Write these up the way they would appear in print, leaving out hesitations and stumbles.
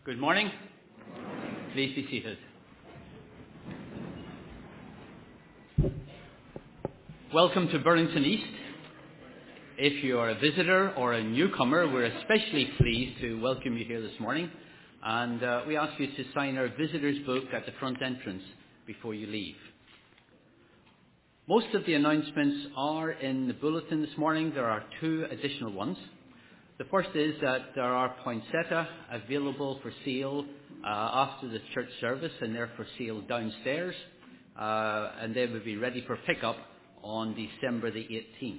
Good morning. Please be seated. Welcome to Burlington East. If you are a visitor or a newcomer, we're especially pleased to welcome you here this morning. And we ask you to sign our visitor's book at the front entrance before you leave. Most of the announcements are in the bulletin this morning. There are two additional ones. The first is that there are poinsettia available for sale after the church service, and they're for sale downstairs, and they will be ready for pickup on December the 18th.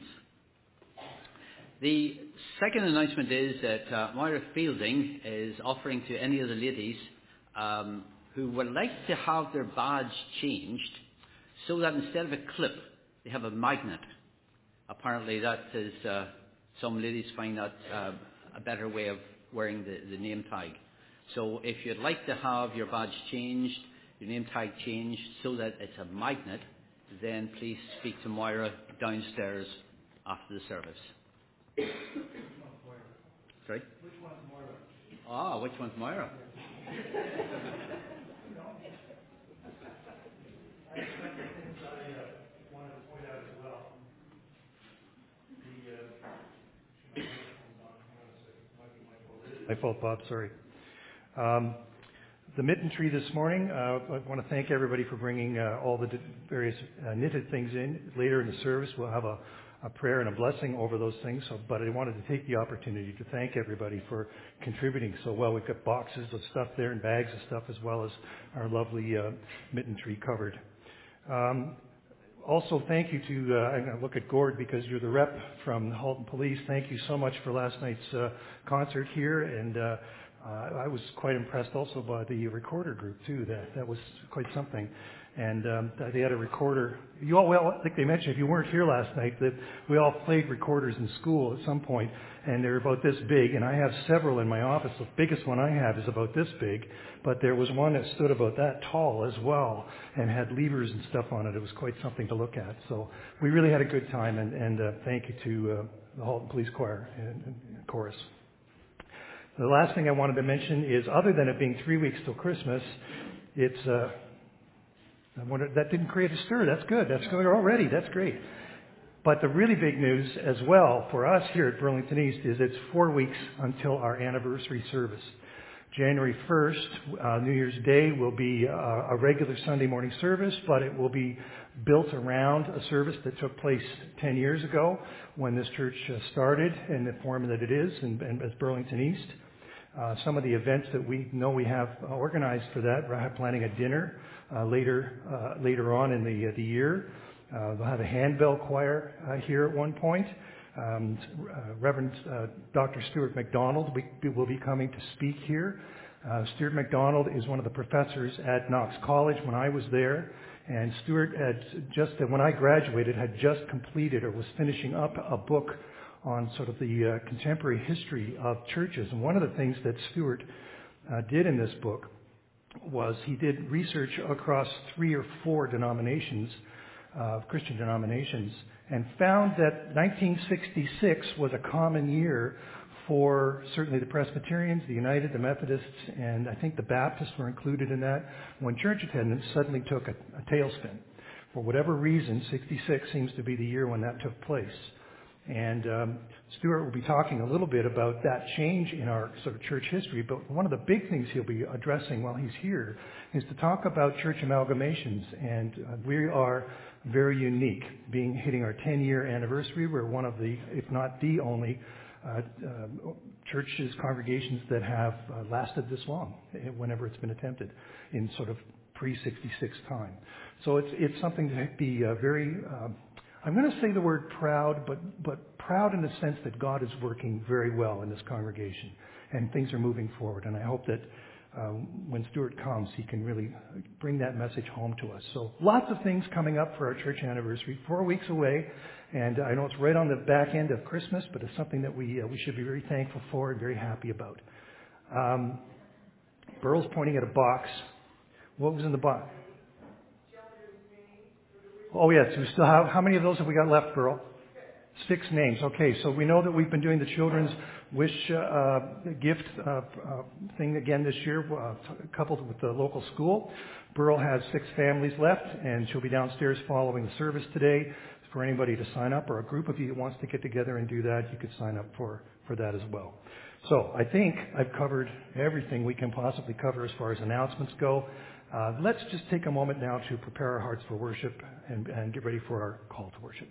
The second announcement is that Moira Fielding is offering to any of the ladies who would like to have their badge changed so that instead of a clip, they have a magnet. Apparently that is... some ladies find that a better way of wearing the name tag. So if you'd like to have your badge changed, your name tag changed so that it's a magnet, then please speak to Moira downstairs after the service. Which one's Moira? Sorry? Which one's Moira? Ah, which one's Moira? My fault, Bob. Sorry. The mitten tree this morning, I want to thank everybody for bringing all the various knitted things in. Later in the service, we'll have a prayer and a blessing over those things. But I wanted to take the opportunity to thank everybody for contributing so well. We've got boxes of stuff there and bags of stuff, as well as our lovely mitten tree covered. Also, thank you to, I'm going to look at Gord because you're the rep from Halton Police. Thank you so much for last night's concert here. And I was quite impressed also by the recorder group, too. That was quite something. And they had a recorder. You all, well, I think they mentioned, if you weren't here last night, that we all played recorders in school at some point, and they're about this big. And I have several in my office. The biggest one I have is about this big, but there was one that stood about that tall as well and had levers and stuff on it. It was quite something to look at. So we really had a good time, and thank you to the Halton Police Choir and chorus. The last thing I wanted to mention is, other than it being 3 weeks till Christmas, it's... I wonder, that didn't create a stir. That's good. That's good already. That's great. But the really big news as well for us here at Burlington East is it's 4 weeks until our anniversary service. January 1st, New Year's Day, will be a regular Sunday morning service, but it will be built around a service that took place 10 years ago when this church started in the form that it is and as Burlington East. Some of the events that we know we have organized for that, we're planning a dinner later on in the year. They'll have a handbell choir here at one point. Reverend Dr. Stuart McDonald will be coming to speak here. Stuart McDonald is one of the professors at Knox College when I was there. And Stuart when I graduated, had just completed or was finishing up a book on sort of the contemporary history of churches. And one of the things that Stuart did in this book was he did research across 3 or 4 denominations, Christian denominations, and found that 1966 was a common year for certainly the Presbyterians, the United, the Methodists, and I think the Baptists were included in that, when church attendance suddenly took a tailspin. For whatever reason, 66 seems to be the year when that took place. And Stuart will be talking a little bit about that change in our sort of church history, but one of the big things he'll be addressing while he's here is to talk about church amalgamations. And we are very unique, hitting our 10-year anniversary. We're one of the, if not the only, churches, congregations that have lasted this long, whenever it's been attempted, in sort of pre-66 time. So it's something to be very... I'm going to say the word proud, but proud in the sense that God is working very well in this congregation and things are moving forward. And I hope that when Stuart comes, he can really bring that message home to us. So lots of things coming up for our church anniversary, 4 weeks away. And I know it's right on the back end of Christmas, but it's something that we should be very thankful for and very happy about. Burl's pointing at a box. What was in the box? Oh, yes. We still have, how many of those have we got left, Burl? 6 names. Okay, so we know that we've been doing the children's wish gift thing again this year, coupled with the local school. Burl has 6 families left, and she'll be downstairs following the service today for anybody to sign up, or a group of you that wants to get together and do that. You could sign up for that as well. So I think I've covered everything we can possibly cover as far as announcements go. Let's just take a moment now to prepare our hearts for worship and get ready for our call to worship.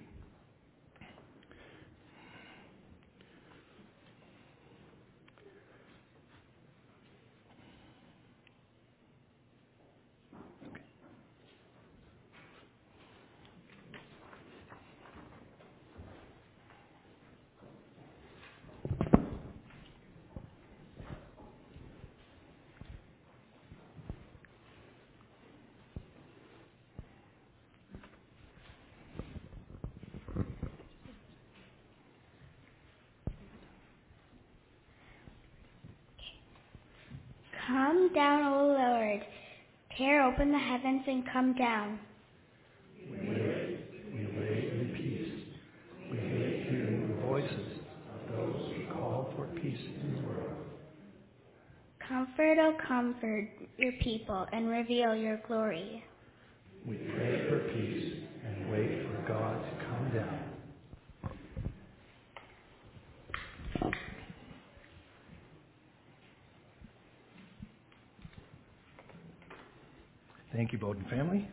Come down, O Lord. Tear open the heavens and come down. We wait in peace. We hate hearing the voices of those who call for peace in the world. Comfort, O comfort your people and reveal your glory. We pray for peace and wait for God to come down. Thank you, Bowden family.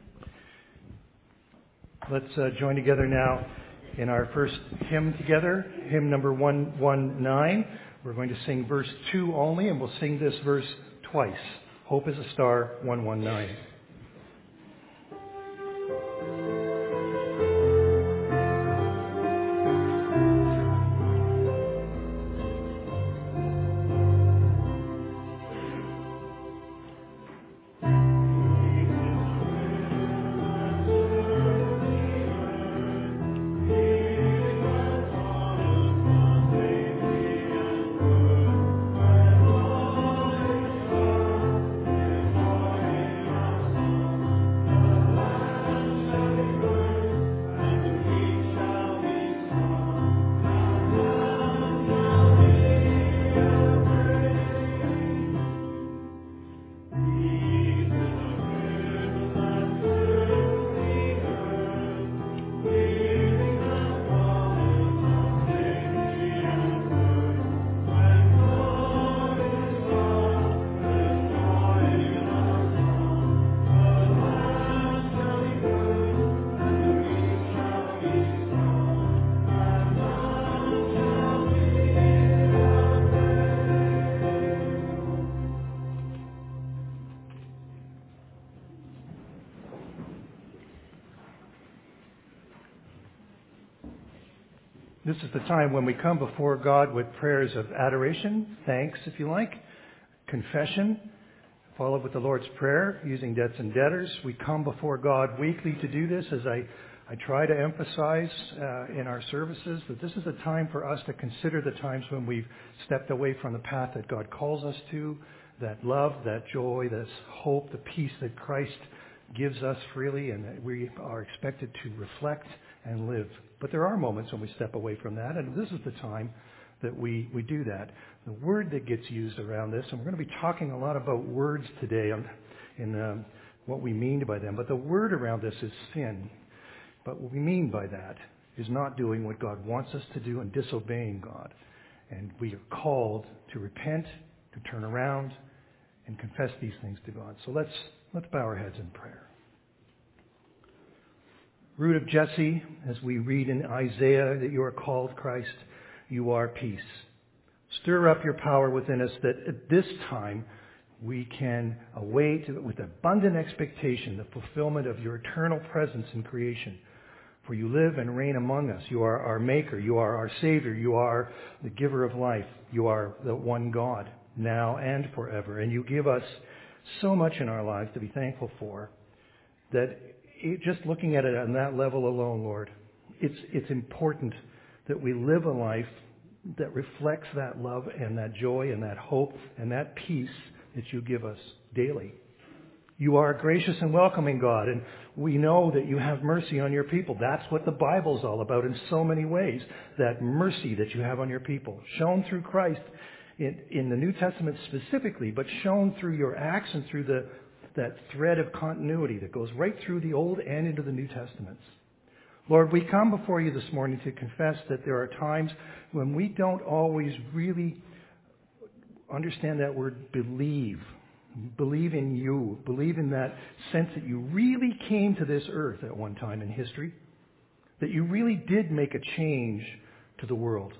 Let's join together now in our first hymn together, hymn number 119. We're going to sing verse 2 only, and we'll sing this verse twice. Hope is a Star, 119. This is the time when we come before God with prayers of adoration, thanks if you like, confession, followed with the Lord's Prayer using debts and debtors. We come before God weekly to do this, as I try to emphasize in our services, that this is a time for us to consider the times when we've stepped away from the path that God calls us to, that love, that joy, this hope, the peace that Christ gives us freely, and that we are expected to reflect and live. But there are moments when we step away from that, and this is the time that we do that. The word that gets used around this, and we're going to be talking a lot about words today in what we mean by them, but the word around this is sin. But what we mean by that is not doing what God wants us to do and disobeying God. And we are called to repent, to turn around, and confess these things to God. So let's bow our heads in prayer. Root of Jesse, as we read in Isaiah that you are called Christ, you are peace. Stir up your power within us that at this time we can await with abundant expectation the fulfillment of your eternal presence in creation. For you live and reign among us. You are our Maker. You are our Savior. You are the giver of life. You are the one God, now and forever. And you give us so much in our lives to be thankful for, that just looking at it on that level alone, Lord, it's important that we live a life that reflects that love and that joy and that hope and that peace that you give us daily. You are a gracious and welcoming God, and we know that you have mercy on your people. That's what the Bible's all about in so many ways, that mercy that you have on your people, shown through Christ in the New Testament specifically, but shown through your acts and through that thread of continuity that goes right through the Old and into the New Testaments. Lord, we come before you this morning to confess that there are times when we don't always really understand that word believe. Believe in you. Believe in that sense that you really came to this earth at one time in history. That you really did make a change to the world.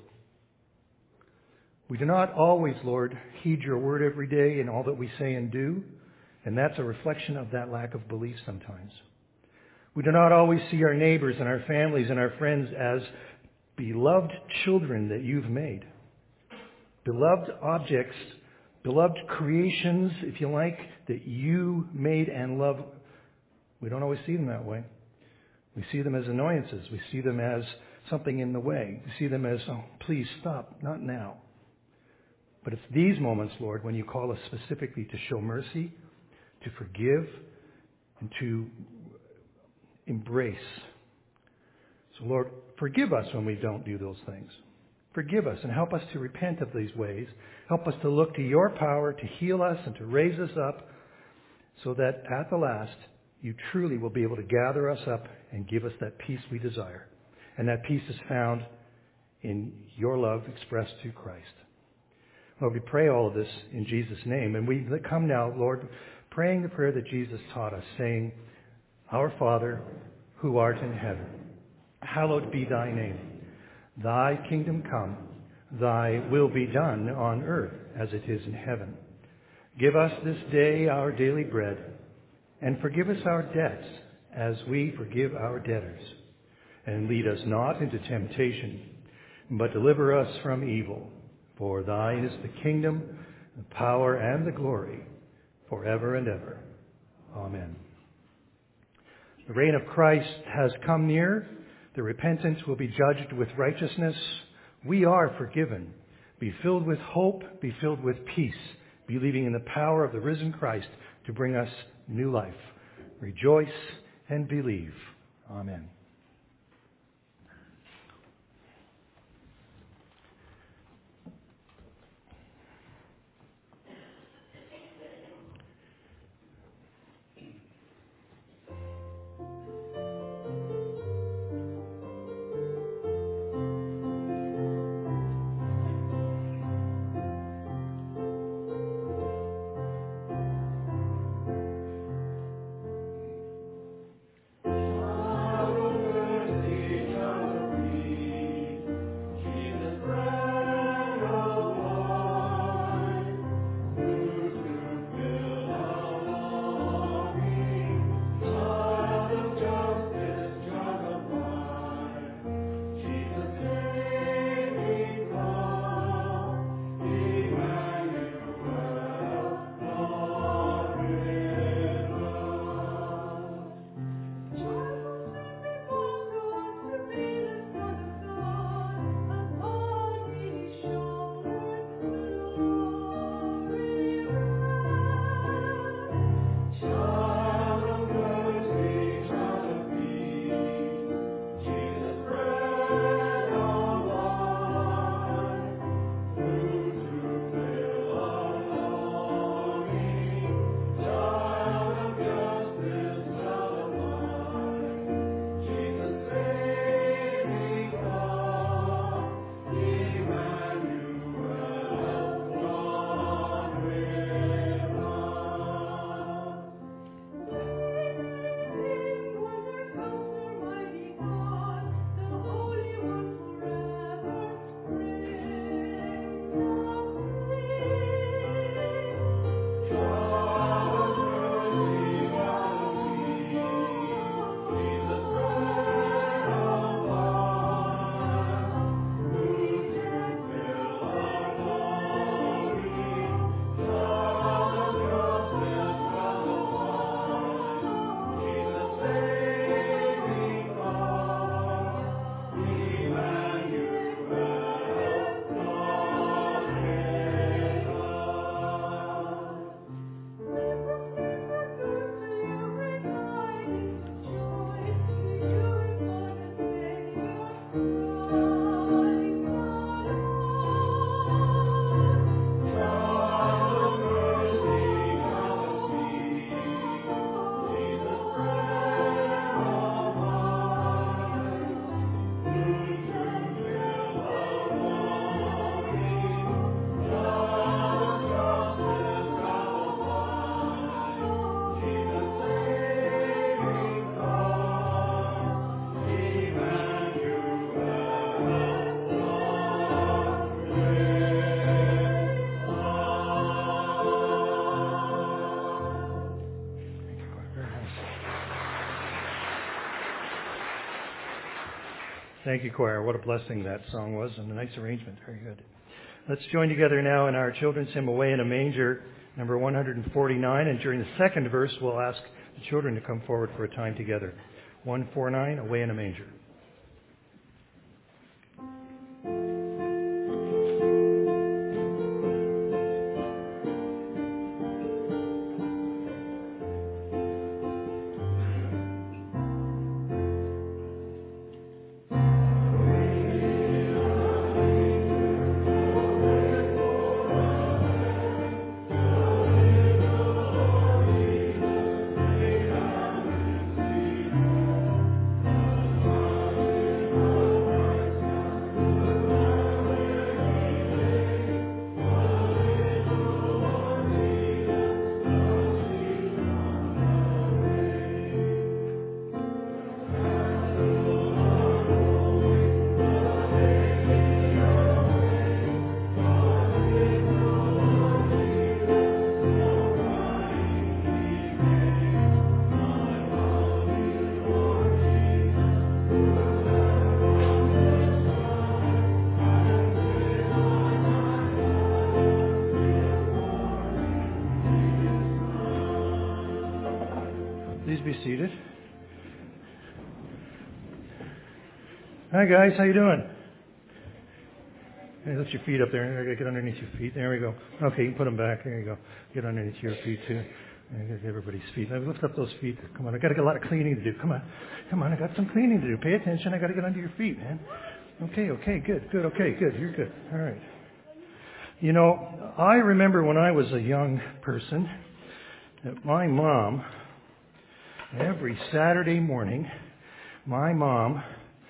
We do not always, Lord, heed your word every day in all that we say and do. And that's a reflection of that lack of belief sometimes. We do not always see our neighbors and our families and our friends as beloved children that you've made. Beloved objects, beloved creations, if you like, that you made and love. We don't always see them that way. We see them as annoyances. We see them as something in the way. We see them as, oh, please stop, not now. But it's these moments, Lord, when you call us specifically to show mercy, to forgive, and to embrace. So, Lord, forgive us when we don't do those things. Forgive us and help us to repent of these ways. Help us to look to your power to heal us and to raise us up so that at the last you truly will be able to gather us up and give us that peace we desire. And that peace is found in your love expressed through Christ. Lord, we pray all of this in Jesus' name. And we come now, Lord, praying the prayer that Jesus taught us, saying, Our Father, who art in heaven, hallowed be thy name. Thy kingdom come, thy will be done on earth as it is in heaven. Give us this day our daily bread, and forgive us our debts as we forgive our debtors. And lead us not into temptation, but deliver us from evil. For thine is the kingdom, the power, and the glory, forever and ever. Amen. The reign of Christ has come near. The repentant will be judged with righteousness. We are forgiven. Be filled with hope. Be filled with peace. Believing in the power of the risen Christ to bring us new life. Rejoice and believe. Amen. Thank you, choir. What a blessing that song was, and a nice arrangement. Very good. Let's join together now in our children's hymn, Away in a Manger, number 149. And during the second verse, we'll ask the children to come forward for a time together. 149, Away in a Manger. Be seated. Hi guys, how you doing? Hey, lift your feet up there. I gotta get underneath your feet. There we go. Okay, you can put them back. There you go. Get underneath your feet too. I gotta get everybody's feet. Now lift up those feet. Come on, I gotta get a lot of cleaning to do. Come on, I got some cleaning to do. Pay attention. I gotta get under your feet, man. Okay, good. Okay, good. You're good. All right. You know, I remember when I was a young person that my mom, every Saturday morning, my mom,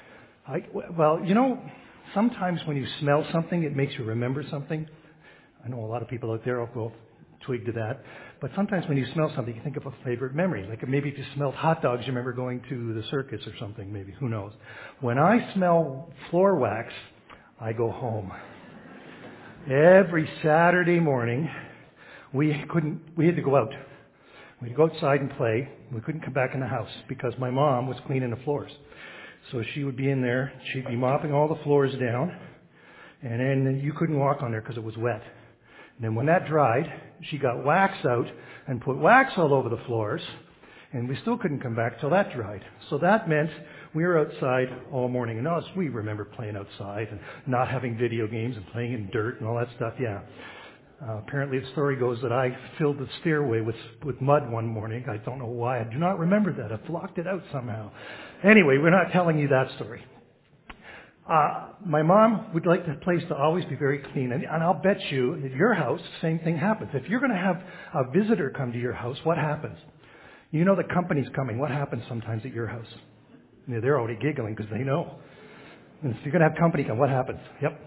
sometimes when you smell something, it makes you remember something. I know a lot of people out there will twig to that. But sometimes when you smell something, you think of a favorite memory. Like maybe if you smelled hot dogs, you remember going to the circus or something, maybe. Who knows? When I smell floor wax, I go home. Every Saturday morning, we had to go out. We'd go outside and play. We couldn't come back in the house because my mom was cleaning the floors. So she would be in there. She'd be mopping all the floors down. And then you couldn't walk on there because it was wet. And then when that dried, she got wax out and put wax all over the floors. And we still couldn't come back till that dried. So that meant we were outside all morning. And us, we remember playing outside and not having video games and playing in dirt and all that stuff. Yeah. Apparently the story goes that I filled the stairway with mud one morning. I don't know why. I do not remember that. I blocked it out somehow. Anyway, we're not telling you that story. My mom would like the place to always be very clean. And I'll bet you at your house, the same thing happens. If you're going to have a visitor come to your house, what happens? You know the company's coming. What happens sometimes at your house? Yeah, they're already giggling because they know. And if you're going to have company come, what happens? Yep.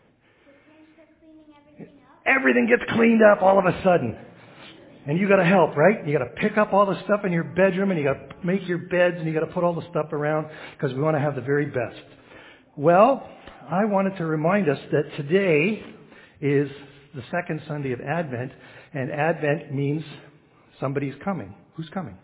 Everything gets cleaned up all of a sudden. And you got to help, right? You got to pick up all the stuff in your bedroom and you got to make your beds and you got to put all the stuff around because we want to have the very best. Well, I wanted to remind us that today is the second Sunday of Advent, and Advent means somebody's coming. Who's coming?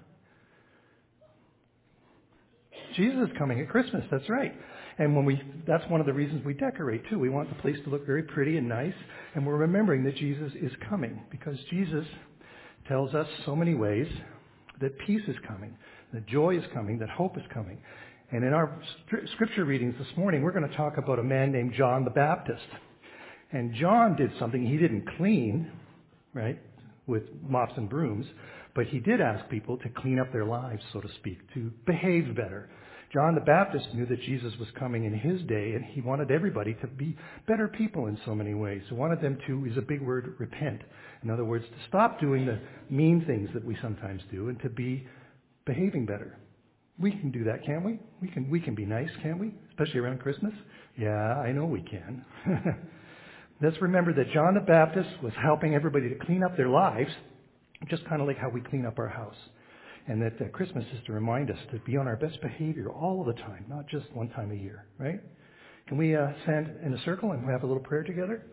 Jesus is coming at Christmas, that's right. And that's one of the reasons we decorate too. We want the place to look very pretty and nice, and we're remembering that Jesus is coming because Jesus tells us so many ways that peace is coming, that joy is coming, that hope is coming. And in our scripture readings this morning, we're going to talk about a man named John the Baptist. And John did something he didn't clean, right, with mops and brooms, but he did ask people to clean up their lives, so to speak, to behave better. John the Baptist knew that Jesus was coming in his day, and he wanted everybody to be better people in so many ways. He wanted them to, is a big word, repent. In other words, to stop doing the mean things that we sometimes do and to be behaving better. We can do that, can't we? We can be nice, can't we? Especially around Christmas. Yeah, I know we can. Let's remember that John the Baptist was helping everybody to clean up their lives, just kind of like how we clean up our house. And that Christmas is to remind us to be on our best behavior all the time, not just one time a year, right? Can we stand in a circle and have a little prayer together?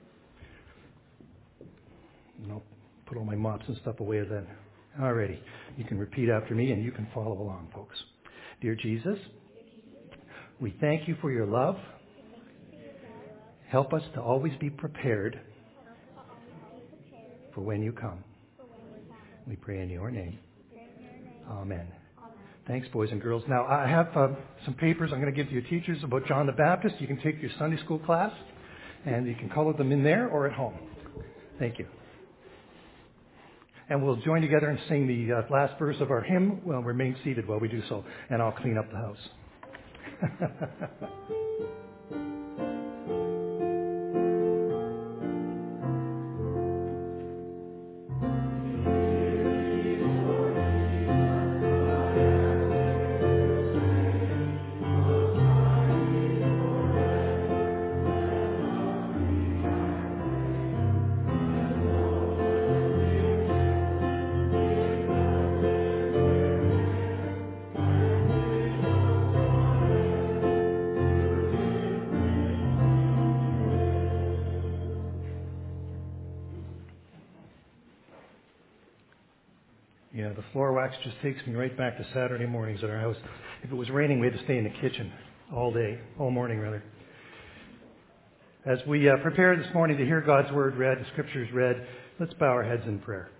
And I'll put all my mops and stuff away then. Alrighty. You can repeat after me and you can follow along, folks. Dear Jesus, We thank you for your love. Help us to always be prepared for when you come. We pray in your name. Amen. Thanks, boys and girls. Now, I have some papers I'm going to give to your teachers about John the Baptist. You can take your Sunday school class, and you can color them in there or at home. Thank you. And we'll join together and sing the last verse of our hymn. Well, remain seated while we do so, and I'll clean up the house. Yeah, the floor wax just takes me right back to Saturday mornings at our house. If it was raining, we had to stay in the kitchen all morning rather. As we prepare this morning to hear God's Word read, the Scriptures read, let's bow our heads in prayer.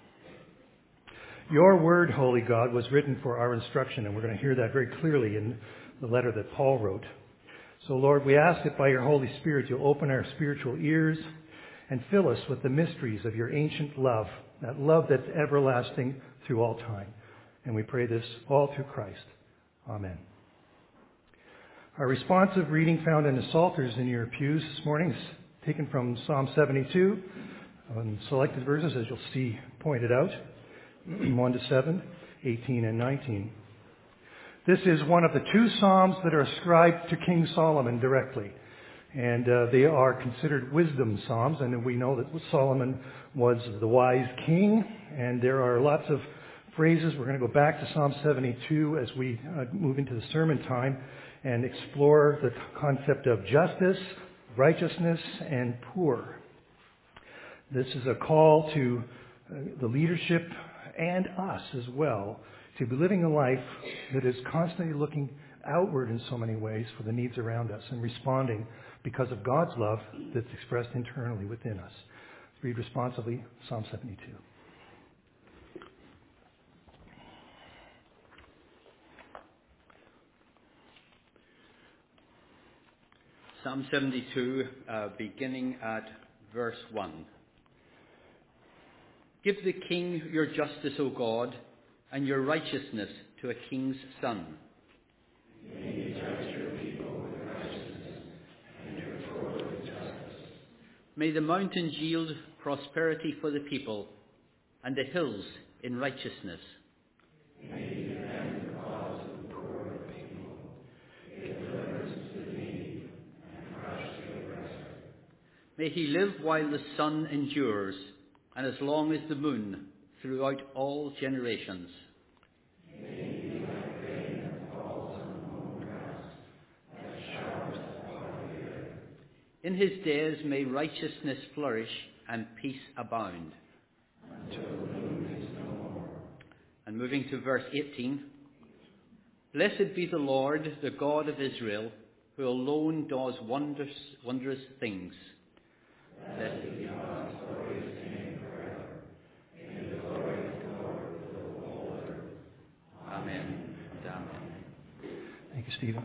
Your Word, Holy God, was written for our instruction, and we're going to hear that very clearly in the letter that Paul wrote. So, Lord, we ask that by your Holy Spirit you'll open our spiritual ears and fill us with the mysteries of your ancient love, that love that's everlasting through all time. And we pray this all through Christ. Amen. Our responsive reading found in the Psalters in your pews this morning is taken from Psalm 72, on selected verses, as you'll see pointed out, 1 to 7, 18 and 19. This is one of the two Psalms that are ascribed to King Solomon directly. And they are considered wisdom psalms, and we know that Solomon was the wise king, and there are lots of phrases. We're going to go back to Psalm 72 as we move into the sermon time and explore the concept of justice, righteousness, and poor. This is a call to the leadership and us as well to be living a life that is constantly looking outward in so many ways for the needs around us and responding because of God's love that's expressed internally within us. Read responsively Psalm 72. Psalm 72, beginning at verse 1. Give the king your justice, O God, and your righteousness to a king's son. May you judge your people with righteousness and your poor with justice. May the mountains yield prosperity for the people, and the hills in righteousness. May you defend the cause of the poor people, give deliverance to the needy, and crush the oppressor. May he live while the sun endures, and as long as the moon throughout all generations. May he be like rain that falls on the mown grass, that showers the water of the earth. In his days may righteousness flourish and peace abound. Until the moon is no more. And moving to verse 18. Blessed be the Lord, the God of Israel, who alone does wondrous things. Blessed be God's glorious name forever. May the glory of the Lord fill the whole earth. Amen and amen. Thank you, Stephen.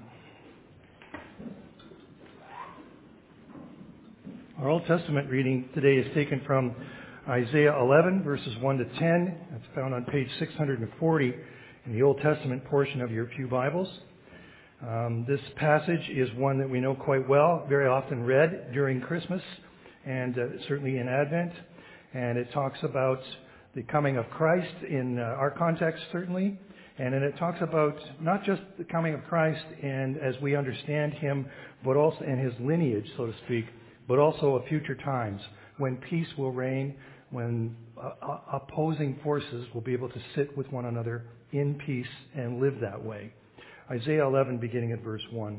Our Old Testament reading today is taken from Isaiah 11, verses 1 to 10. That's found on page 640 in the Old Testament portion of your pew Bibles. This passage is one that we know quite well, very often read during Christmas and certainly in Advent. And it talks about the coming of Christ in our context, certainly. And then it talks about not just the coming of Christ and as we understand him, but also in his lineage, so to speak, but also of future times when peace will reign, when opposing forces will be able to sit with one another in peace and live that way. Isaiah 11, beginning at verse 1.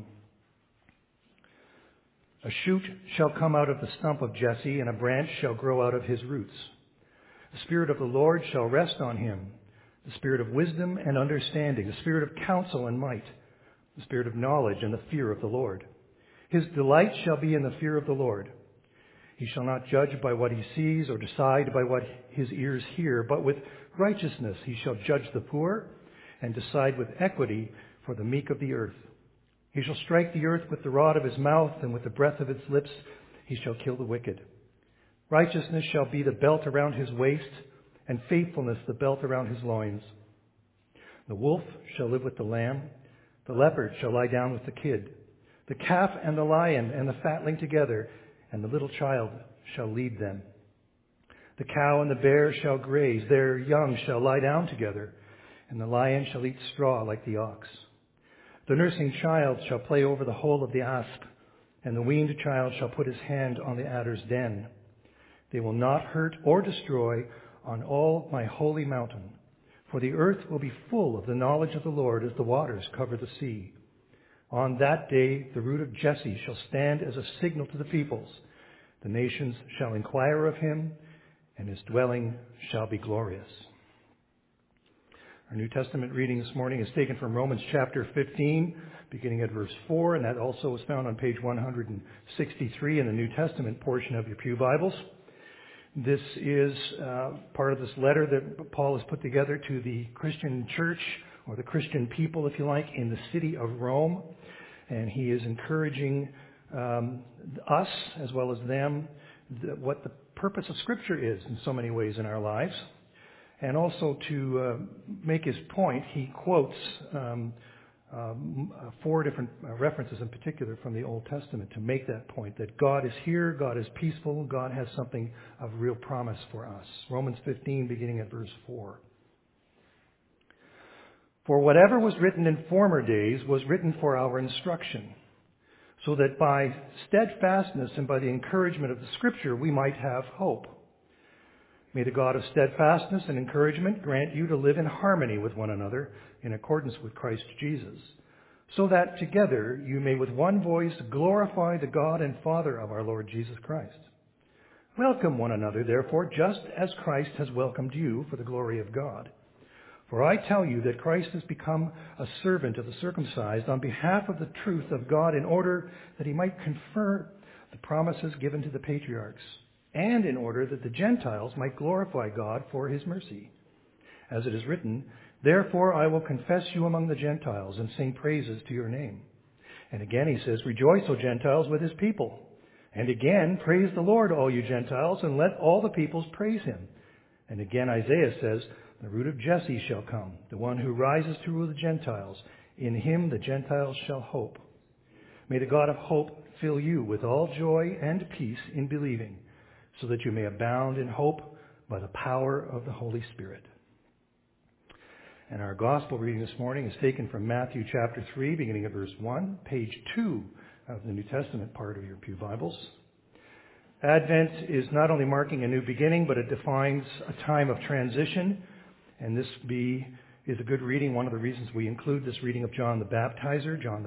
A shoot shall come out of the stump of Jesse, and a branch shall grow out of his roots. The Spirit of the Lord shall rest on him, the Spirit of wisdom and understanding, the Spirit of counsel and might, the spirit of knowledge and the fear of the Lord. His delight shall be in the fear of the Lord. He shall not judge by what he sees or decide by what his ears hear, but with righteousness he shall judge the poor and decide with equity for the meek of the earth. He shall strike the earth with the rod of his mouth, and with the breath of its lips he shall kill the wicked. Righteousness shall be the belt around his waist, and faithfulness the belt around his loins. The wolf shall live with the lamb, the leopard shall lie down with the kid, the calf and the lion and the fatling together, and the little child shall lead them. The cow and the bear shall graze, their young shall lie down together, and the lion shall eat straw like the ox. The nursing child shall play over the hole of the asp, and the weaned child shall put his hand on the adder's den. They will not hurt or destroy on all my holy mountain, for the earth will be full of the knowledge of the Lord as the waters cover the sea. On that day the root of Jesse shall stand as a signal to the peoples. The nations shall inquire of him, and his dwelling shall be glorious. Our New Testament reading this morning is taken from Romans chapter 15, beginning at verse 4, and that also is found on page 163 in the New Testament portion of your pew Bibles. This is part of this letter that Paul has put together to the Christian church, or the Christian people, if you like, in the city of Rome. And he is encouraging us, as well as them, what the purpose of Scripture is in so many ways in our lives. And also to make his point, he quotes 4 different references in particular from the Old Testament to make that point, that God is here, God is peaceful, God has something of real promise for us. Romans 15, beginning at verse 4. For whatever was written in former days was written for our instruction, so that by steadfastness and by the encouragement of the Scripture we might have hope. May the God of steadfastness and encouragement grant you to live in harmony with one another in accordance with Christ Jesus, so that together you may with one voice glorify the God and Father of our Lord Jesus Christ. Welcome one another, therefore, just as Christ has welcomed you for the glory of God. For I tell you that Christ has become a servant of the circumcised on behalf of the truth of God, in order that he might confirm the promises given to the patriarchs, and in order that the Gentiles might glorify God for his mercy. As it is written, therefore I will confess you among the Gentiles and sing praises to your name. And again he says, rejoice, O Gentiles, with his people. And again, praise the Lord, all you Gentiles, and let all the peoples praise him. And again Isaiah says, the root of Jesse shall come, the one who rises to rule the Gentiles. In him the Gentiles shall hope. May the God of hope fill you with all joy and peace in believing, so that you may abound in hope by the power of the Holy Spirit. And our gospel reading this morning is taken from Matthew chapter 3, beginning at verse 1, page 2 of the New Testament part of your pew Bibles. Advent is not only marking a new beginning, but it defines a time of transition. And this is a good reading. One of the reasons we include this reading of John the Baptizer, John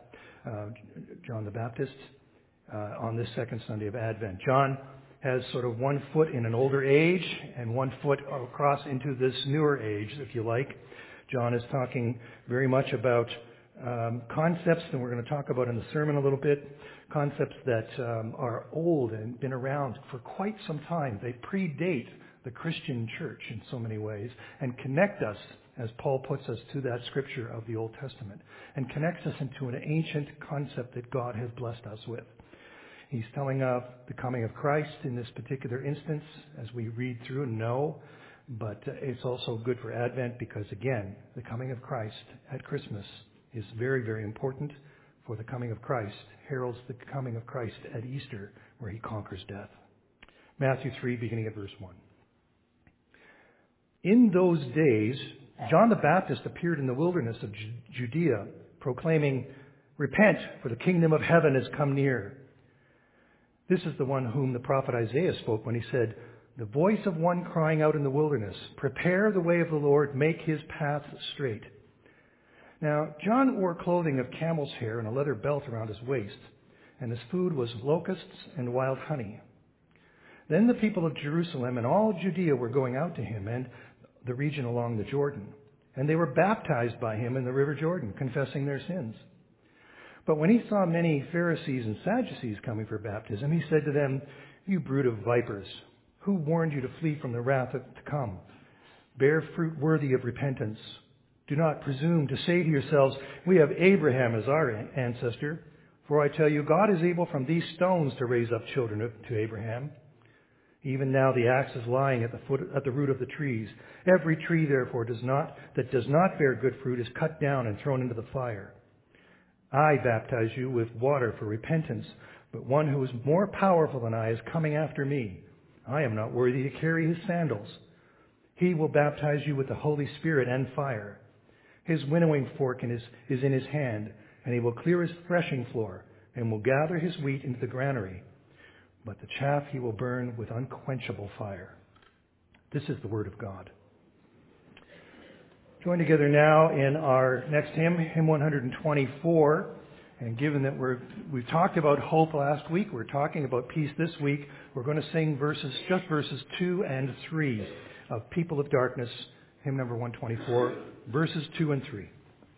the Baptist, on this second Sunday of Advent. John has sort of one foot in an older age and one foot across into this newer age, if you like. John is talking very much about concepts, and we're going to talk about in the sermon a little bit, concepts that are old and been around for quite some time. They predate the Christian church in so many ways, and connect us, as Paul puts us, to that scripture of the Old Testament, and connects us into an ancient concept that God has blessed us with. He's telling of the coming of Christ in this particular instance, as we read through and know, but it's also good for Advent because, again, the coming of Christ at Christmas is very, very important, for the coming of Christ heralds the coming of Christ at Easter, where he conquers death. Matthew 3, beginning at verse 1. In those days, John the Baptist appeared in the wilderness of Judea, proclaiming, repent, for the kingdom of heaven has come near. This is the one whom the prophet Isaiah spoke when he said, the voice of one crying out in the wilderness, prepare the way of the Lord, make his paths straight. Now, John wore clothing of camel's hair and a leather belt around his waist, and his food was locusts and wild honey. Then the people of Jerusalem and all Judea were going out to him, and the region along the Jordan, and they were baptized by him in the river Jordan, confessing their sins. But when he saw many Pharisees and Sadducees coming for baptism, he said to them, "You brood of vipers, who warned you to flee from the wrath to come? Bear fruit worthy of repentance. Do not presume to say to yourselves, 'We have Abraham as our ancestor.' For I tell you, God is able from these stones to raise up children to Abraham. Even now the axe is lying at the root of the trees. Every tree, therefore, that does not bear good fruit is cut down and thrown into the fire. I baptize you with water for repentance, but one who is more powerful than I is coming after me. I am not worthy to carry his sandals. He will baptize you with the Holy Spirit and fire. His winnowing fork is in his hand, and he will clear his threshing floor and will gather his wheat into the granary. But the chaff he will burn with unquenchable fire." This is the word of God. Join together now in our next hymn, hymn 124. And given that we've talked about hope last week, we're talking about peace this week, we're going to sing just verses 2 and 3 of People of Darkness, hymn number 124, verses 2 and 3.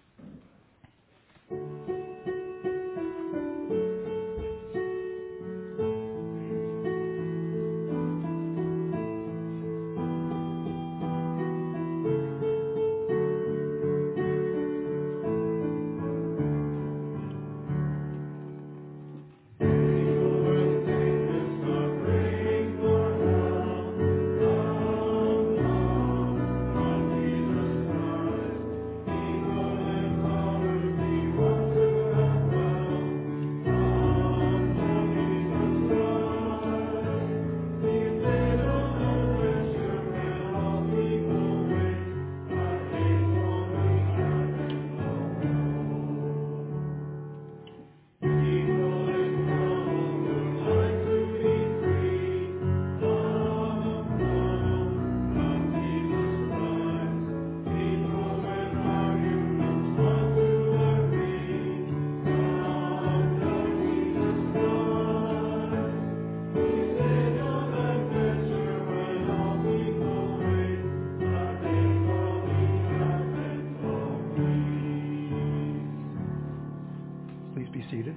Seated.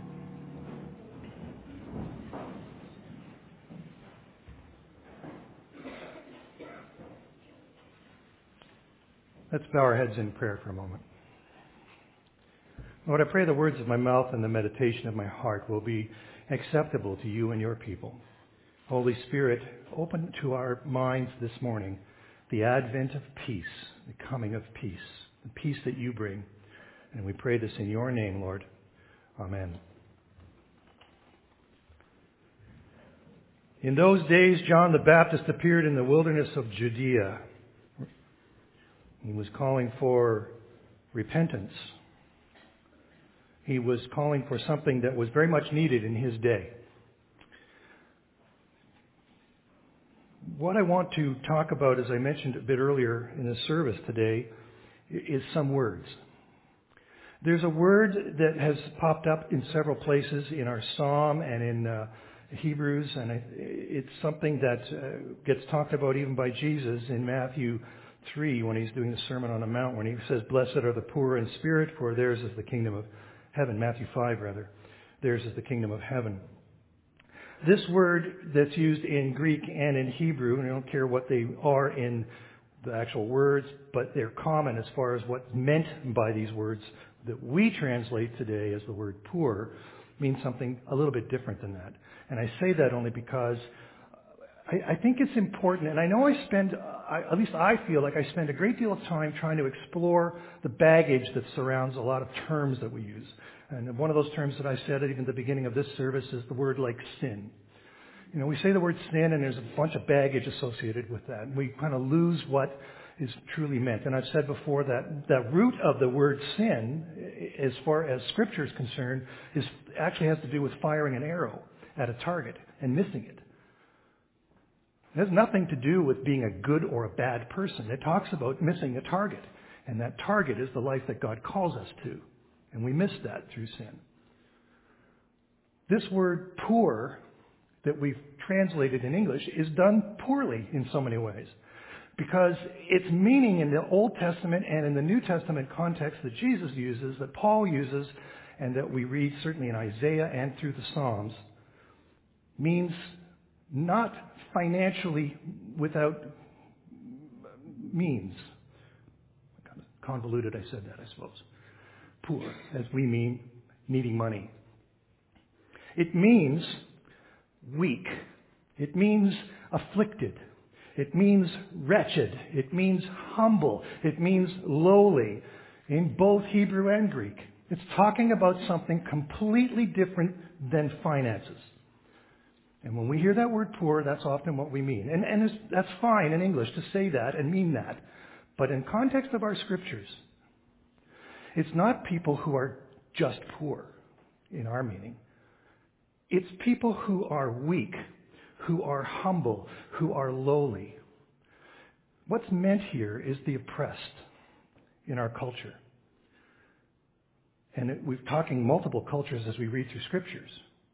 Let's bow our heads in prayer for a moment. Lord, I pray the words of my mouth and the meditation of my heart will be acceptable to you and your people. Holy Spirit, open to our minds this morning the advent of peace, the coming of peace, the peace that you bring. And we pray this in your name, Lord. Amen. In those days, John the Baptist appeared in the wilderness of Judea. He was calling for repentance. He was calling for something that was very much needed in his day. What I want to talk about, as I mentioned a bit earlier in the service today, is some words. There's a word that has popped up in several places in our Psalm and in Hebrews, and it's something that gets talked about even by Jesus in Matthew 3 when he's doing the Sermon on the Mount, when he says, "Blessed are the poor in spirit, for theirs is the kingdom of heaven." Matthew 5, rather. Theirs is the kingdom of heaven. This word that's used in Greek and in Hebrew, and I don't care what they are in the actual words, but they're common as far as what's meant by these words that we translate today as the word poor, means something a little bit different than that. And I say that only because I think it's important, and I know at least I feel like I spend a great deal of time trying to explore the baggage that surrounds a lot of terms that we use. And one of those terms that I said even at the beginning of this service is the word like sin. You know, we say the word sin and there's a bunch of baggage associated with that. And we kind of lose what is truly meant. And I've said before that the root of the word sin, as far as Scripture is concerned, actually has to do with firing an arrow at a target and missing it. It has nothing to do with being a good or a bad person. It talks about missing a target. And that target is the life that God calls us to. And we miss that through sin. This word poor that we've translated in English is done poorly in so many ways. Because its meaning in the Old Testament and in the New Testament context that Jesus uses, that Paul uses, and that we read certainly in Isaiah and through the Psalms means not financially without means. Kind of convoluted, I said that, I suppose. Poor, as we mean needing money. It means weak. It means afflicted. It means wretched. It means humble. It means lowly in both Hebrew and Greek. It's talking about something completely different than finances. And when we hear that word poor, that's often what we mean. And that's fine in English to say that and mean that. But in context of our scriptures, it's not people who are just poor in our meaning. It's people who are weak, who are humble, who are lowly. What's meant here is the oppressed in our culture. And we're talking multiple cultures as we read through scriptures.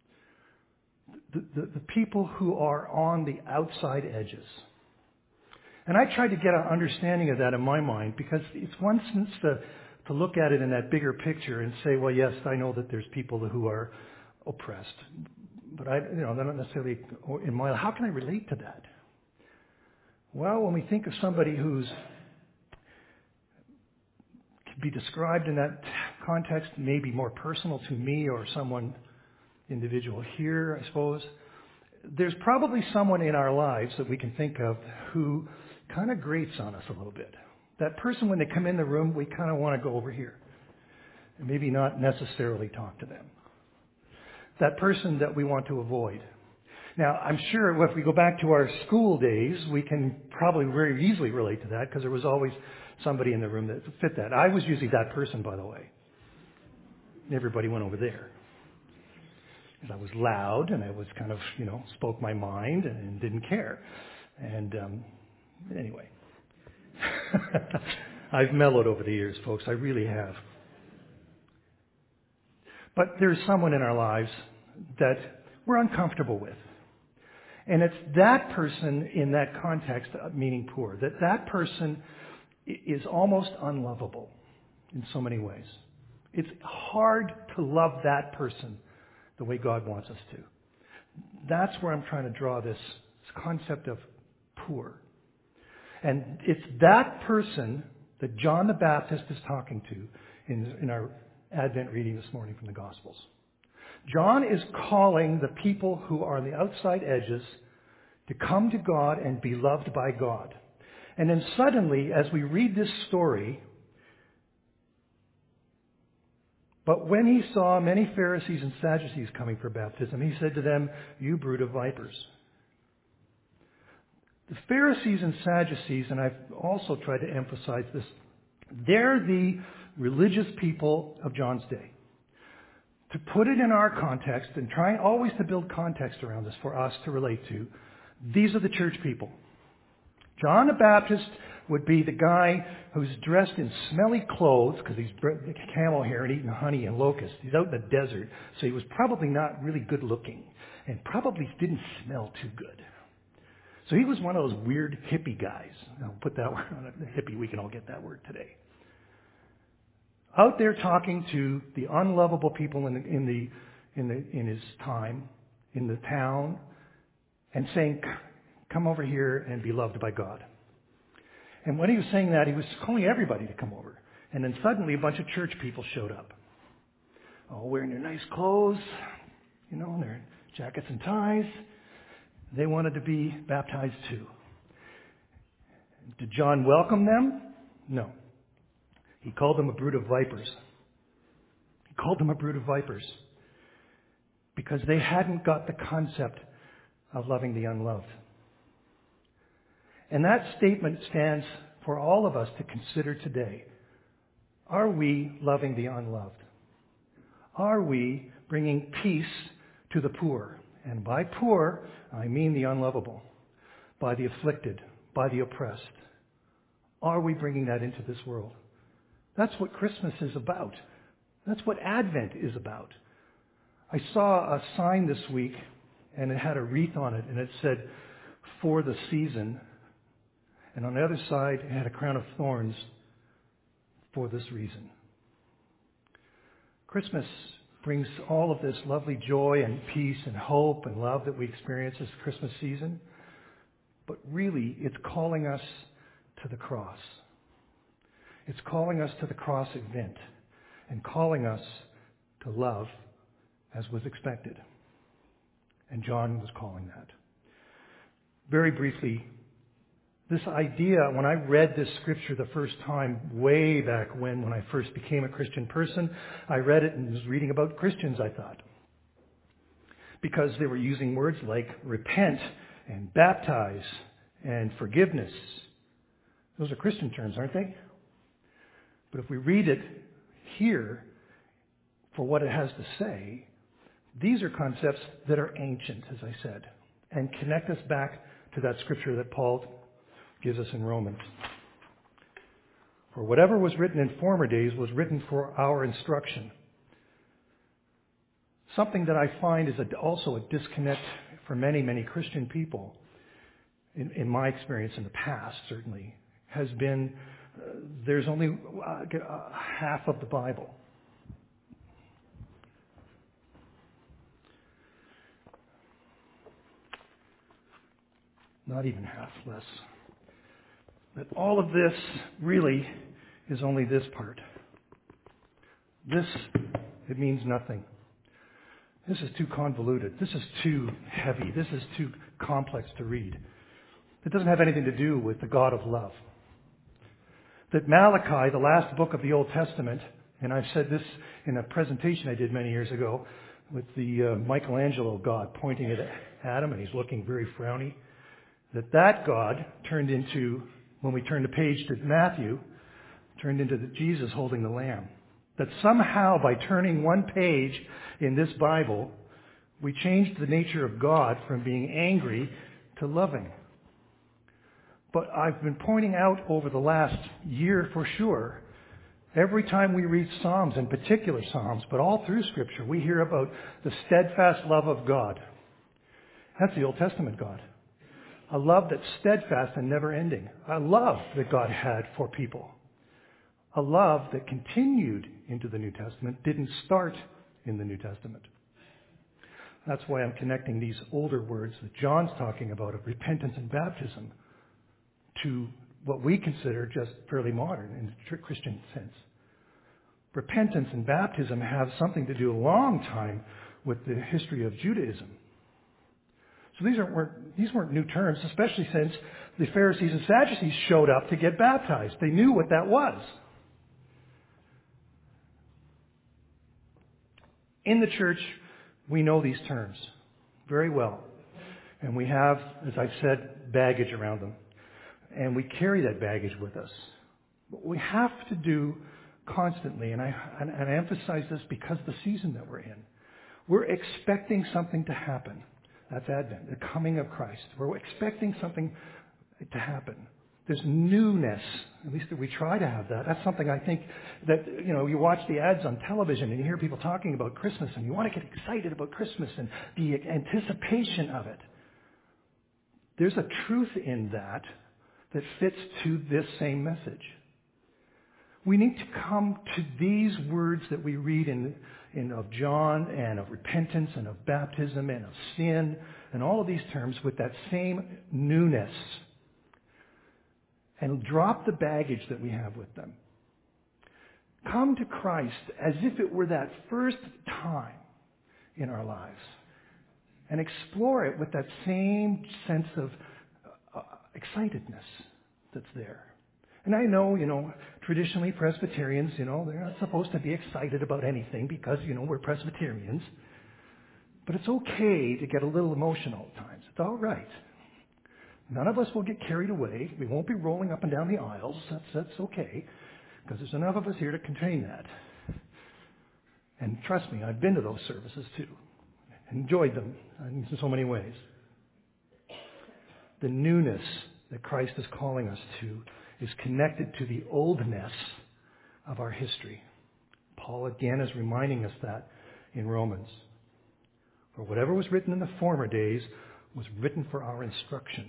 The people who are on the outside edges. And I tried to get an understanding of that in my mind because it's one sense to look at it in that bigger picture and say, well, yes, I know that there's people who are oppressed. But they're not necessarily in my life. How can I relate to that? Well, when we think of somebody who's can be described in that context, maybe more personal to me or someone individual here, I suppose, there's probably someone in our lives that we can think of who kind of grates on us a little bit. That person, when they come in the room, we kind of want to go over here and maybe not necessarily talk to them. That person that we want to avoid. Now, I'm sure if we go back to our school days, we can probably very easily relate to that because there was always somebody in the room that fit that. I was usually that person, by the way. Everybody went over there. Because I was loud and I was kind of, spoke my mind and didn't care. And anyway, I've mellowed over the years, folks. I really have. But there's someone in our lives that we're uncomfortable with. And it's that person in that context, meaning poor, that person is almost unlovable in so many ways. It's hard to love that person the way God wants us to. That's where I'm trying to draw this concept of poor. And it's that person that John the Baptist is talking to in our Advent reading this morning from the Gospels. John is calling the people who are on the outside edges to come to God and be loved by God. And then suddenly, as we read this story, but when he saw many Pharisees and Sadducees coming for baptism, he said to them, "You brood of vipers." The Pharisees and Sadducees, and I've also tried to emphasize this, they're the religious people of John's day. To put it in our context and try always to build context around this for us to relate to, these are the church people. John the Baptist would be the guy who's dressed in smelly clothes because he's camel hair and eating honey and locusts. He's out in the desert, so he was probably not really good looking and probably didn't smell too good. So he was one of those weird hippie guys. I'll put that word on it. Hippie, we can all get that word today. Out there talking to the unlovable people in his time, in the town, and saying, "Come over here and be loved by God." And when he was saying that, he was calling everybody to come over. And then suddenly a bunch of church people showed up. All wearing their nice clothes, their jackets and ties. They wanted to be baptized too. Did John welcome them? No. He called them a brood of vipers. He called them a brood of vipers because they hadn't got the concept of loving the unloved. And that statement stands for all of us to consider today. Are we loving the unloved? Are we bringing peace to the poor? And by poor, I mean the unlovable, by the afflicted, by the oppressed. Are we bringing that into this world? That's what Christmas is about. That's what Advent is about. I saw a sign this week, and it had a wreath on it, and it said, "For the season." And on the other side, it had a crown of thorns, "For this reason." Christmas brings all of this lovely joy and peace and hope and love that we experience this Christmas season. But really, it's calling us to the cross. It's calling us to the cross event and calling us to love as was expected. And John was calling that. Very briefly, this idea, when I read this scripture the first time, way back when I first became a Christian person, I read it and was reading about Christians, I thought. Because they were using words like repent and baptize and forgiveness. Those are Christian terms, aren't they? But if we read it here for what it has to say, these are concepts that are ancient, as I said, and connect us back to that scripture that Paul gives us in Romans. For whatever was written in former days was written for our instruction. Something that I find is also a disconnect for many, many Christian people, in my experience in the past certainly, has been there's only half of the Bible. Not even half, less. That all of this really is only this part. This, it means nothing. This is too convoluted. This is too heavy. This is too complex to read. It doesn't have anything to do with the God of love. That Malachi, the last book of the Old Testament, and I've said this in a presentation I did many years ago with the Michelangelo God pointing at Adam, and he's looking very frowny, that God turned into, when we turn the page to Matthew, turned into Jesus holding the lamb. That somehow by turning one page in this Bible, we changed the nature of God from being angry to loving. But I've been pointing out over the last year for sure, every time we read Psalms, in particular Psalms, but all through Scripture, we hear about the steadfast love of God. That's the Old Testament God. A love that's steadfast and never ending. A love that God had for people. A love that continued into the New Testament, didn't start in the New Testament. That's why I'm connecting these older words that John's talking about of repentance and baptism to what we consider just fairly modern in the Christian sense. Repentance and baptism have something to do a long time with the history of Judaism. So these weren't new terms, especially since the Pharisees and Sadducees showed up to get baptized. They knew what that was. In the church, we know these terms very well. And we have, as I've said, baggage around them. And we carry that baggage with us. What we have to do constantly, and I emphasize this because of the season that we're in, we're expecting something to happen. That's Advent, the coming of Christ. We're expecting something to happen. There's newness, at least that we try to have that. That's something I think that, you watch the ads on television and you hear people talking about Christmas and you want to get excited about Christmas and the anticipation of it. There's a truth in that fits to this same message. We need to come to these words that we read in of John and of repentance and of baptism and of sin and all of these terms with that same newness and drop the baggage that we have with them. Come to Christ as if it were that first time in our lives and explore it with that same sense of excitedness that's there. And I know, traditionally Presbyterians, they're not supposed to be excited about anything because, we're Presbyterians. But it's okay to get a little emotional at times. It's all right. None of us will get carried away. We won't be rolling up and down the aisles. That's okay. Because there's enough of us here to contain that. And trust me, I've been to those services too. Enjoyed them in so many ways. The newness that Christ is calling us to is connected to the oldness of our history. Paul again is reminding us that in Romans. For whatever was written in the former days was written for our instruction.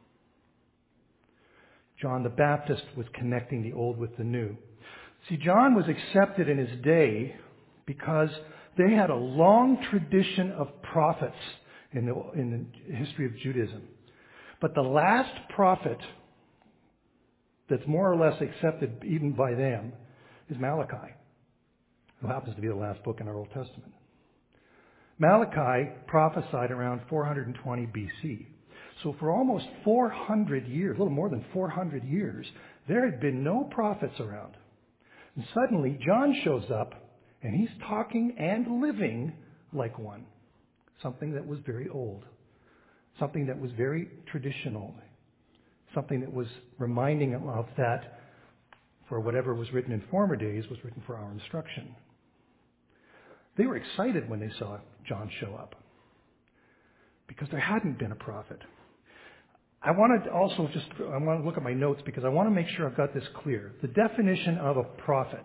John the Baptist was connecting the old with the new. See, John was accepted in his day because they had a long tradition of prophets in the history of Judaism. But the last prophet that's more or less accepted even by them is Malachi, who happens to be the last book in our Old Testament. Malachi prophesied around 420 BC. So for almost 400 years, a little more than 400 years, there had been no prophets around. And suddenly John shows up, and he's talking and living like one. Something that was very old. Something that was very traditional. Something that was reminding him of that, for whatever was written in former days was written for our instruction. They were excited when they saw John show up, because there hadn't been a prophet. I want to look at my notes because I want to make sure I've got this clear. The definition of a prophet.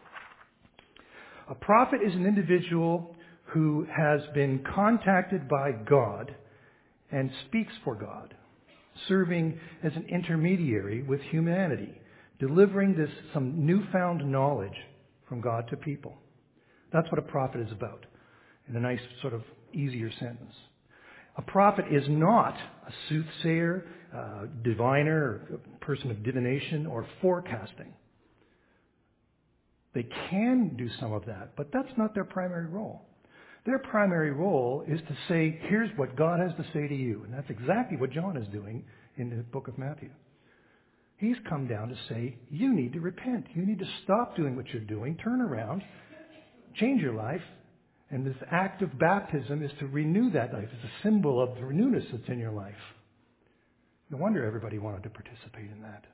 A prophet is an individual who has been contacted by God and speaks for God, serving as an intermediary with humanity, delivering some newfound knowledge from God to people. That's what a prophet is about, in a nice sort of easier sentence. A prophet is not a soothsayer, diviner, or a person of divination or forecasting. They can do some of that, but that's not their primary role. Their primary role is to say, here's what God has to say to you. And that's exactly what John is doing in the book of Matthew. He's come down to say, you need to repent. You need to stop doing what you're doing, turn around, change your life. And this act of baptism is to renew that life. It's a symbol of the newness that's in your life. No wonder everybody wanted to participate in that.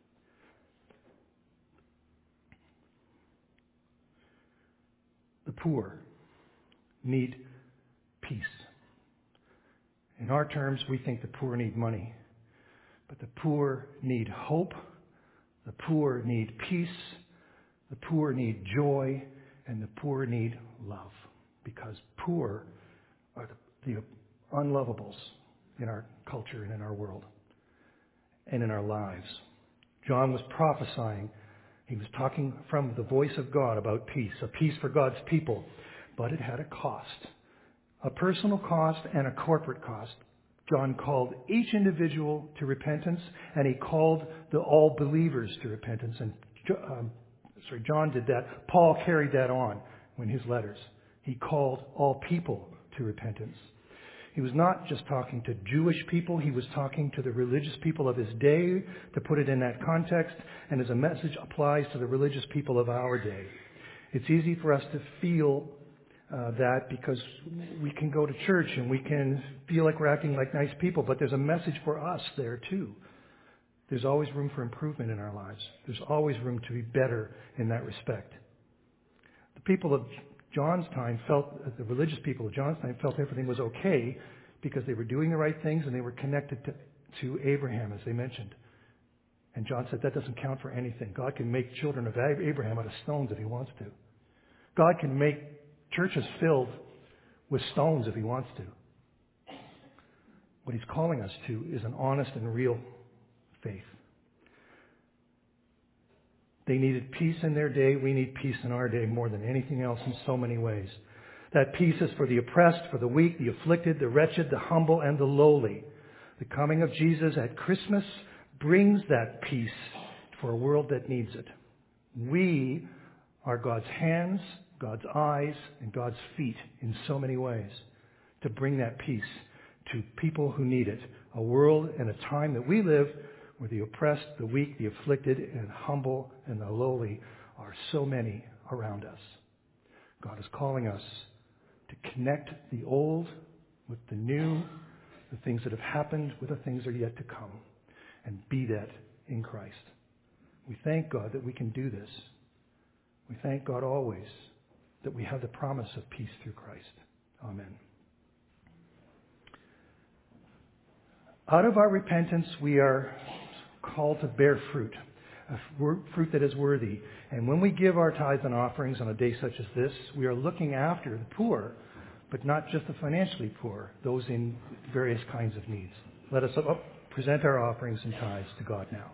The poor need peace. In our terms, we think the poor need money. But the poor need hope. The poor need peace. The poor need joy. And the poor need love. Because poor are the unlovables in our culture and in our world and in our lives. John was prophesying. He was talking from the voice of God about peace, a peace for God's people. But it had a cost, a personal cost and a corporate cost. John called each individual to repentance, and he called all believers to repentance. And John did that. Paul carried that on in his letters. He called all people to repentance. He was not just talking to Jewish people. He was talking to the religious people of his day, to put it in that context, and as a message applies to the religious people of our day. It's easy for us to feel that because we can go to church and we can feel like we're acting like nice people, but there's a message for us there too. There's always room for improvement in our lives. There's always room to be better in that respect. The people of John's time the religious people of John's time felt everything was okay because they were doing the right things and they were connected to Abraham, as they mentioned. And John said that doesn't count for anything. God can make children of Abraham out of stones if he wants to. God can make churches filled with stones if he wants to. What he's calling us to is an honest and real faith. They needed peace in their day. We need peace in our day more than anything else in so many ways. That peace is for the oppressed, for the weak, the afflicted, the wretched, the humble, and the lowly. The coming of Jesus at Christmas brings that peace for a world that needs it. We are God's hands, God's eyes, and God's feet in so many ways to bring that peace to people who need it. A world and a time that we live where the oppressed, the weak, the afflicted, and humble, and the lowly are so many around us. God is calling us to connect the old with the new, the things that have happened with the things that are yet to come, and be that in Christ. We thank God that we can do this. We thank God always that we have the promise of peace through Christ. Amen. Out of our repentance, we are called to bear fruit, fruit that is worthy. And when we give our tithes and offerings on a day such as this, we are looking after the poor, but not just the financially poor, those in various kinds of needs. Let us present our offerings and tithes to God now.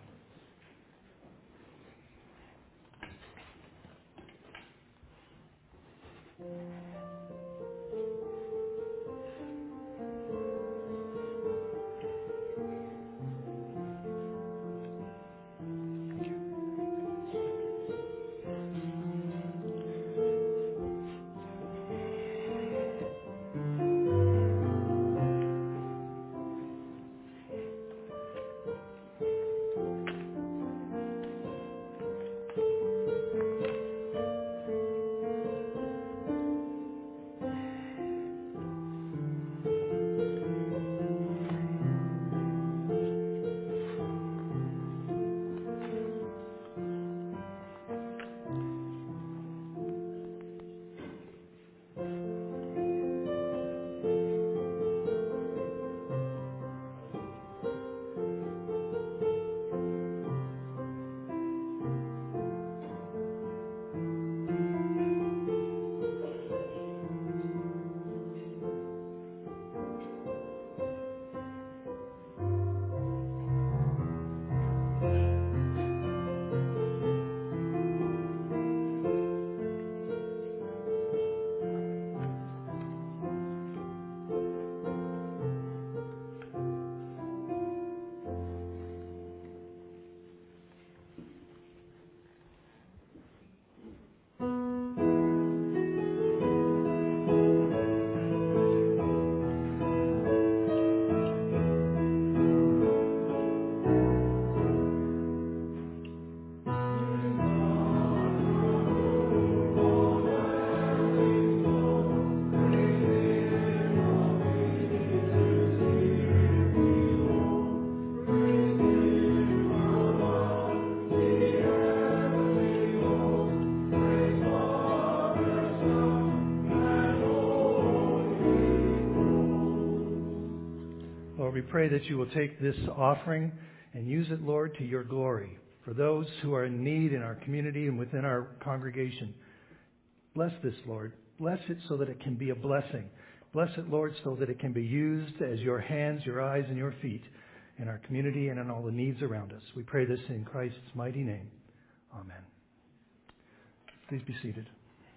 Lord, we pray that you will take this offering and use it, Lord, to your glory. For those who are in need in our community and within our congregation, bless this, Lord. Bless it so that it can be a blessing. Bless it, Lord, so that it can be used as your hands, your eyes, and your feet in our community and in all the needs around us. We pray this in Christ's mighty name. Amen. Please be seated.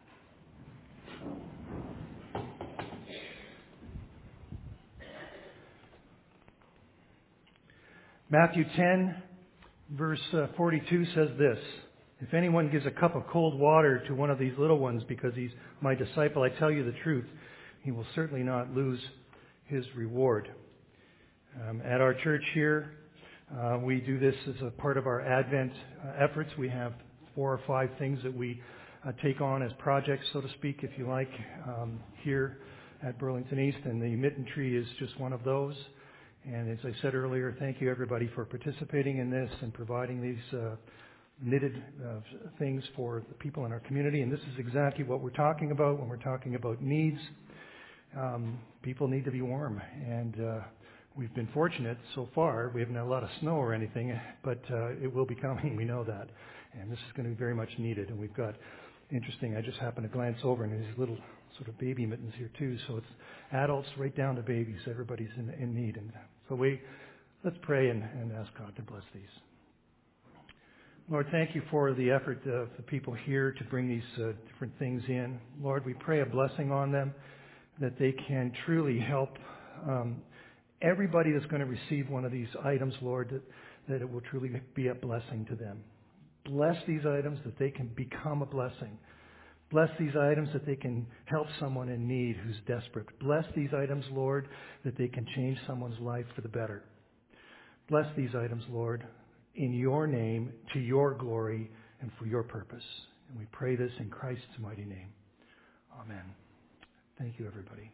Matthew 10, verse 42 says this: "If anyone gives a cup of cold water to one of these little ones because he's my disciple, I tell you the truth, he will certainly not lose his reward." At our church here, we do this as a part of our Advent efforts. We have 4 or 5 things that we take on as projects, so to speak, if you like, here at Burlington East, and the mitten tree is just one of those. And as I said earlier, thank you everybody for participating in this and providing these knitted things for the people in our community. And this is exactly what we're talking about when we're talking about needs. People need to be warm, and we've been fortunate so far. We haven't had a lot of snow or anything, but it will be coming. We know that, and this is going to be very much needed. And we've got, interesting, I just happened to glance over, and these little sort of baby mittens here too. So it's adults right down to babies. Everybody's in need. And so let's pray and ask God to bless these. Lord, thank you for the effort of the people here to bring these different things in. Lord, we pray a blessing on them, that they can truly help everybody that's going to receive one of these items, Lord, that it will truly be a blessing to them. Bless these items that they can become a blessing. Bless these items that they can help someone in need who's desperate. Bless these items, Lord, that they can change someone's life for the better. Bless these items, Lord, in your name, to your glory, and for your purpose. And we pray this in Christ's mighty name. Amen. Thank you, everybody.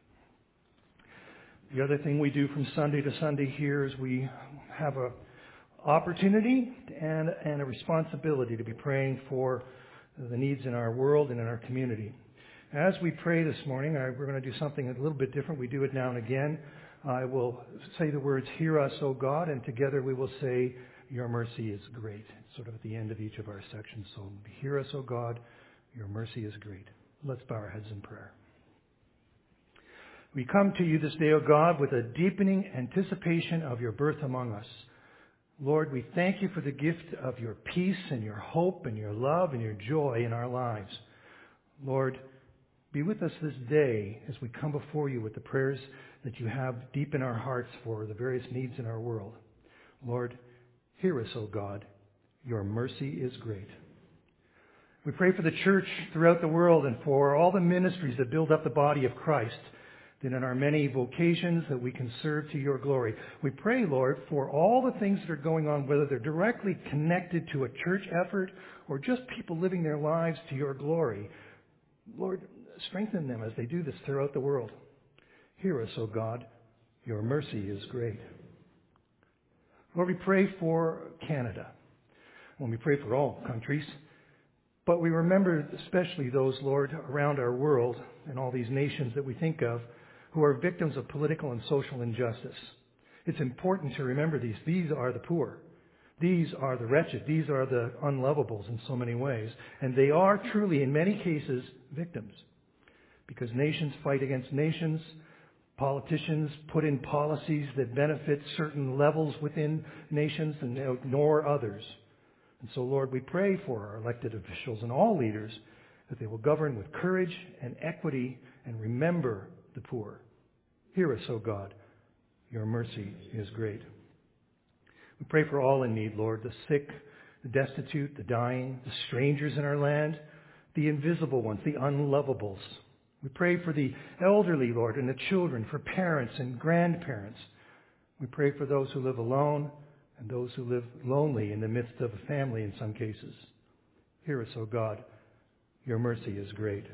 The other thing we do from Sunday to Sunday here is we have an opportunity and a responsibility to be praying for the needs in our world and in our community. As we pray this morning, we're going to do something a little bit different. We do it now and again. I will say the words, "Hear us, O God," and together we will say, "Your mercy is great," sort of at the end of each of our sections. So, "Hear us, O God, your mercy is great." Let's bow our heads in prayer. We come to you this day, O God, with a deepening anticipation of your birth among us. Lord, we thank you for the gift of your peace and your hope and your love and your joy in our lives. Lord, Be with us this day as we come before you with the prayers that you have deep in our hearts for the various needs in our world. Lord, hear us, O God. Your mercy is great. We pray for the church throughout the world and for all the ministries that build up the body of Christ, that in our many vocations that we can serve to your glory. We pray, Lord, for all the things that are going on, whether they're directly connected to a church effort or just people living their lives to your glory. Lord, strengthen them as they do this throughout the world. Hear us, O God. Your mercy is great. Lord, we pray for Canada. Well, we pray for all countries. But we remember especially those, Lord, around our world and all these nations that we think of who are victims of political and social injustice. It's important to remember these. These are the poor. These are the wretched. These are the unlovables in so many ways. And they are truly, in many cases, victims. Because nations fight against nations. Politicians put in policies that benefit certain levels within nations and ignore others. And so, Lord, we pray for our elected officials and all leaders that they will govern with courage and equity and remember the poor. Hear us, O God. Your mercy is great. We pray for all in need, Lord, the sick, the destitute, the dying, the strangers in our land, the invisible ones, the unlovables. We pray for the elderly, Lord, and the children, for parents and grandparents. We pray for those who live alone and those who live lonely in the midst of a family in some cases. Hear us, O God. Your mercy is great.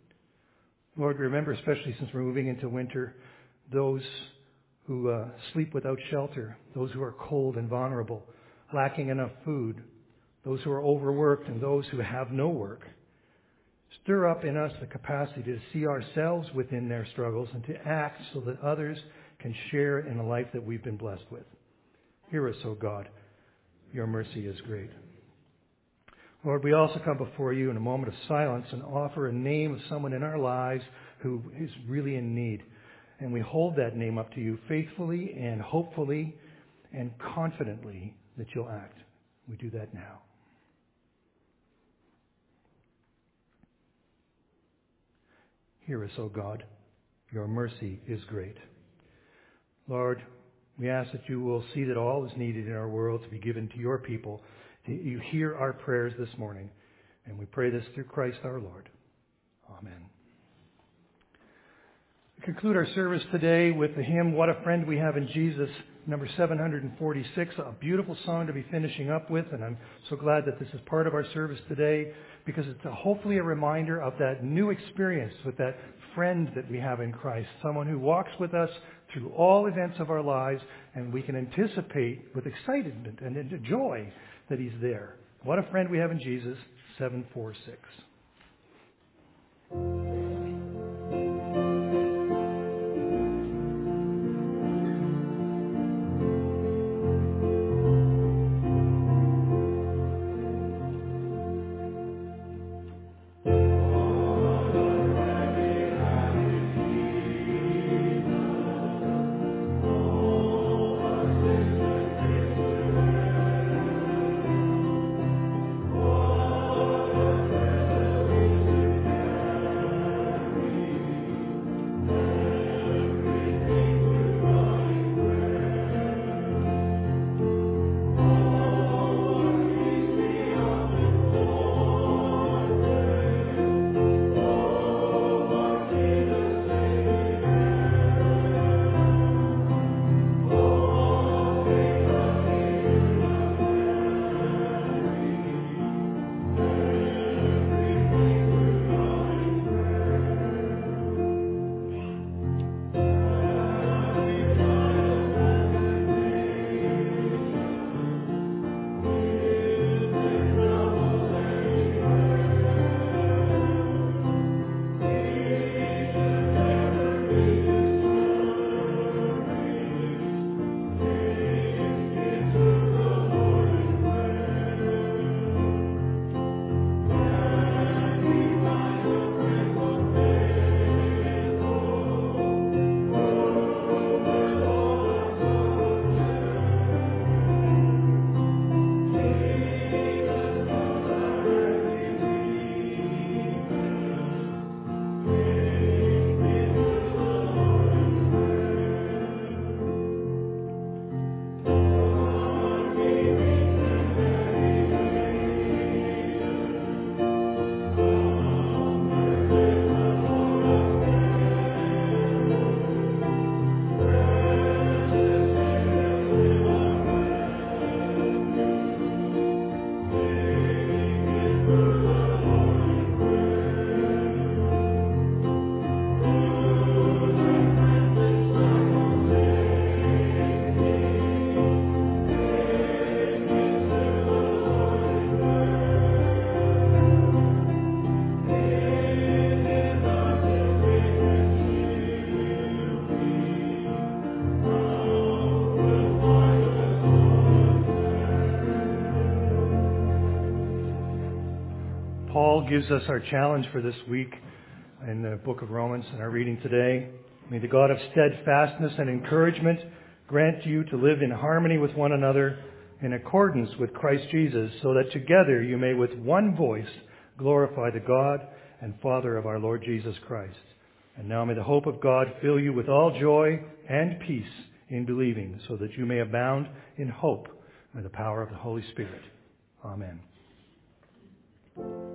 Lord, remember, especially since we're moving into winter, those who sleep without shelter, those who are cold and vulnerable, lacking enough food, those who are overworked and those who have no work. Stir up in us the capacity to see ourselves within their struggles and to act so that others can share in the life that we've been blessed with. Hear us, O God. Your mercy is great. Lord, we also come before you in a moment of silence and offer a name of someone in our lives who is really in need. And we hold that name up to you faithfully and hopefully and confidently that you'll act. We do that now. Hear us, O God. Your mercy is great. Lord, we ask that you will see that all is needed in our world to be given to your people. You hear our prayers this morning, and we pray this through Christ our Lord. Amen. We conclude our service today with the hymn, What a Friend We Have in Jesus, number 746, a beautiful song to be finishing up with, and I'm so glad that this is part of our service today because it's hopefully a reminder of that new experience with that friend that we have in Christ, someone who walks with us through all events of our lives, and we can anticipate with excitement and joy that he's there. What a friend we have in Jesus, 746. Paul gives us our challenge for this week in the book of Romans in our reading today. May the God of steadfastness and encouragement grant you to live in harmony with one another in accordance with Christ Jesus, so that together you may with one voice glorify the God and Father of our Lord Jesus Christ. And now may the hope of God fill you with all joy and peace in believing, so that you may abound in hope by the power of the Holy Spirit. Amen.